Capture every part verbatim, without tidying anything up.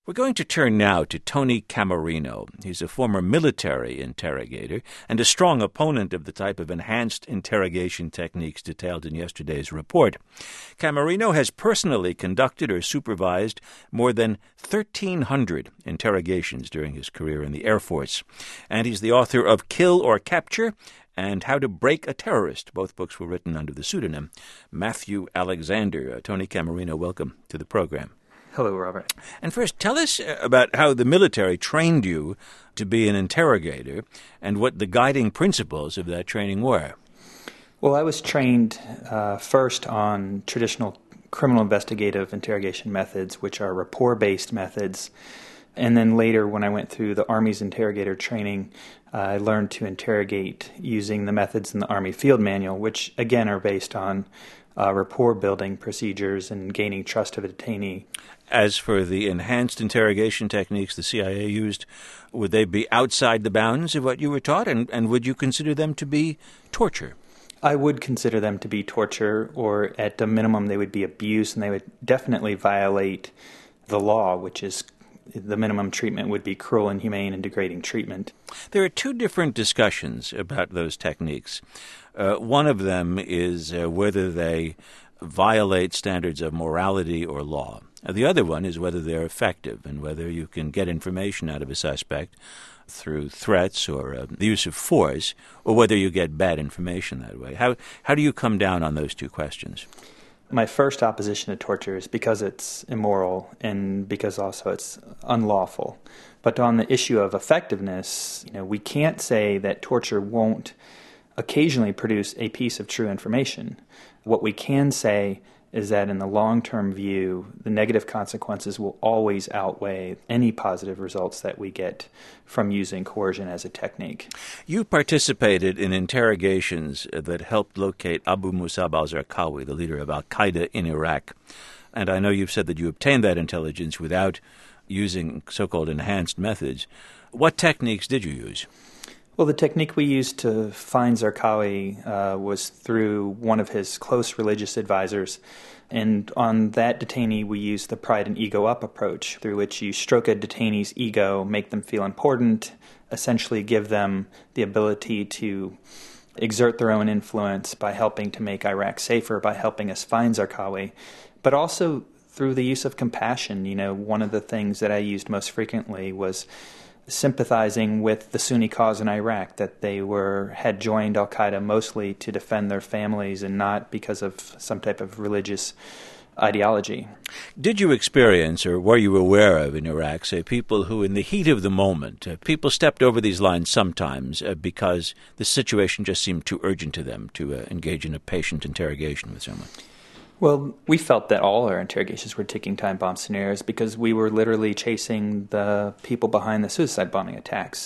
We're going to turn now to Tony Camarino. He's a former military interrogator and a strong opponent of the type of enhanced interrogation techniques detailed in yesterday's report. Camarino has personally conducted or supervised more than thirteen hundred interrogations during his career in the Air Force, and he's the author of Kill or Capture and How to Break a Terrorist. Both books were written under the pseudonym Matthew Alexander. Uh, Tony Camarino, welcome to the program. Hello, Robert. And first, tell us about how the military trained you to be an interrogator and what the guiding principles of that training were. Well, I was trained uh, first on traditional criminal investigative interrogation methods, which are rapport-based methods. And then later, when I went through the Army's interrogator training, uh, I learned to interrogate using the methods in the Army Field Manual, which, again, are based on uh, rapport-building procedures and gaining trust of a detainee. As for the enhanced interrogation techniques the C I A used, would they be outside the bounds of what you were taught, and, and would you consider them to be torture? I would consider them to be torture, or at a minimum they would be abuse, and they would definitely violate the law, which is the minimum treatment would be cruel, inhumane, and degrading treatment. There are two different discussions about those techniques. Uh, one of them is uh, whether they violate standards of morality or law. The other one is whether they're effective and whether you can get information out of a suspect through threats or uh, the use of force, or whether you get bad information that way. How how do you come down on those two questions? My first opposition to torture is because it's immoral and because also it's unlawful. But on the issue of effectiveness, you know, we can't say that torture won't occasionally produce a piece of true information. What we can say is that in the long-term view, the negative consequences will always outweigh any positive results that we get from using coercion as a technique. You participated in interrogations that helped locate Abu Musab al-Zarqawi, the leader of al-Qaeda in Iraq. And I know you've said that you obtained that intelligence without using so-called enhanced methods. What techniques did you use? Well, the technique we used to find Zarqawi uh, was through one of his close religious advisors. And on that detainee, we used the pride and ego up approach, through which you stroke a detainee's ego, make them feel important, essentially give them the ability to exert their own influence by helping to make Iraq safer, by helping us find Zarqawi, but also through the use of compassion. You know, one of the things that I used most frequently was sympathizing with the Sunni cause in Iraq, that they were had joined al-Qaeda mostly to defend their families and not because of some type of religious ideology. Did you experience, or were you aware of in Iraq, say, people who in the heat of the moment, uh, people stepped over these lines sometimes uh, because the situation just seemed too urgent to them to uh, engage in a patient interrogation with someone? Well, we felt that all our interrogations were ticking time bomb scenarios because we were literally chasing the people behind the suicide bombing attacks.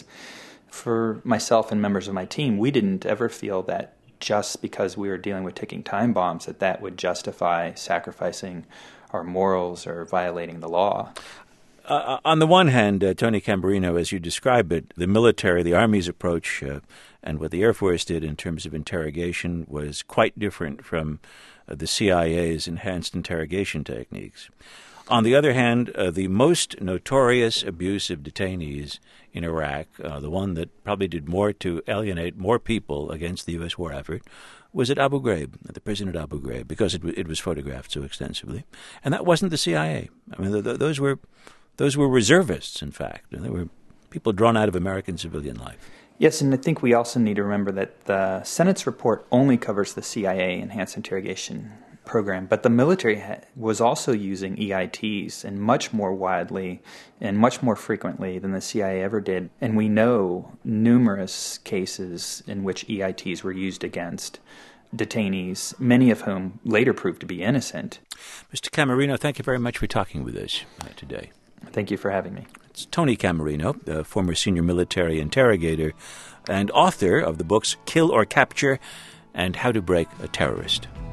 For myself and members of my team, we didn't ever feel that just because we were dealing with ticking time bombs that that would justify sacrificing our morals or violating the law. Uh, on the one hand, uh, Tony Camarino, as you describe it, the military, the Army's approach, uh, and what the Air Force did in terms of interrogation was quite different from uh, the C I A's enhanced interrogation techniques. On the other hand, uh, the most notorious abuse of detainees in Iraq, uh, the one that probably did more to alienate more people against the U S war effort, was at Abu Ghraib, at the prison at Abu Ghraib, because it, w- it was photographed so extensively. And that wasn't the C I A. I mean, th- th- those were those were reservists, in fact. They were people drawn out of American civilian life. Yes, and I think we also need to remember that the Senate's report only covers the C I A enhanced interrogation program, but the military ha- was also using E I Ts, and much more widely and much more frequently than the C I A ever did. And we know numerous cases in which E I Ts were used against detainees, many of whom later proved to be innocent. Mister Camarino, thank you very much for talking with us uh, today. Thank you for having me. It's Tony Camarino, the former senior military interrogator and author of the books Kill or Capture and How to Break a Terrorist.